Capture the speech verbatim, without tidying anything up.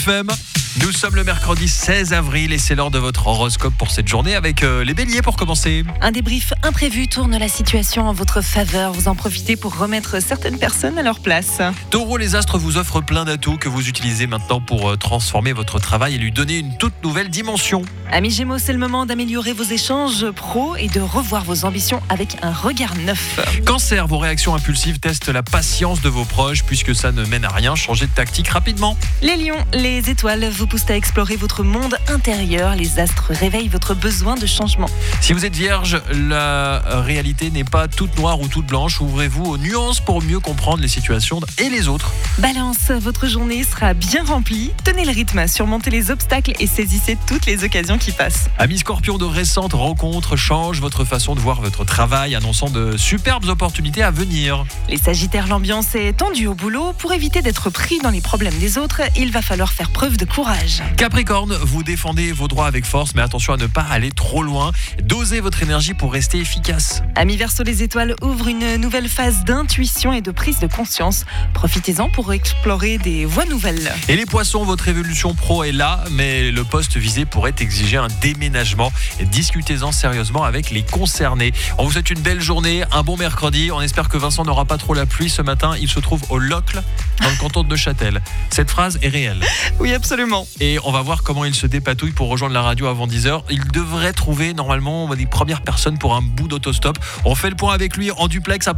F M. Nous sommes le mercredi seize avril et c'est l'heure de votre horoscope pour cette journée avec euh, les béliers pour commencer. Un débrief imprévu tourne la situation en votre faveur. Vous en profitez pour remettre certaines personnes à leur place. Taureau, les astres vous offrent plein d'atouts que vous utilisez maintenant pour euh, transformer votre travail et lui donner une toute nouvelle dimension. Amis Gémeaux, c'est le moment d'améliorer vos échanges pro et de revoir vos ambitions avec un regard neuf. Cancer, vos réactions impulsives testent la patience de vos proches puisque ça ne mène à rien. Changez de tactique rapidement. Les lions, les étoiles vous poussent à explorer votre monde intérieur. Les astres réveillent votre besoin de changement. Si vous êtes vierge, la réalité n'est pas toute noire ou toute blanche. Ouvrez-vous aux nuances pour mieux comprendre les situations et les autres. Balance, votre journée sera bien remplie. Tenez le rythme, surmontez les obstacles et saisissez toutes les occasions qui passent. Amis Scorpion, de récentes rencontres changent votre façon de voir votre travail, annonçant de superbes opportunités à venir. Les Sagittaires, l'ambiance est tendue au boulot. Pour éviter d'être pris dans les problèmes des autres, il va falloir faire preuve de courage. Capricorne, vous défendez vos droits avec force, mais attention à ne pas aller trop loin. Dosez votre énergie pour rester efficace. Amis Verseau, les étoiles ouvrent une nouvelle phase d'intuition et de prise de conscience. Profitez-en pour explorer des voies nouvelles. Et les Poissons, votre évolution pro est là, mais le poste visé pourrait exiger un déménagement. Discutez-en sérieusement avec les concernés. On vous souhaite une belle journée, un bon mercredi. On espère que Vincent n'aura pas trop la pluie ce matin. Il se trouve au Locle, dans le canton de Neuchâtel. Cette phrase est réelle. Oui, absolument. Et on va voir comment il se dépatouille pour rejoindre la radio avant dix heures. Il devrait trouver normalement des premières personnes pour un bout d'autostop. On fait le point avec lui en duplex.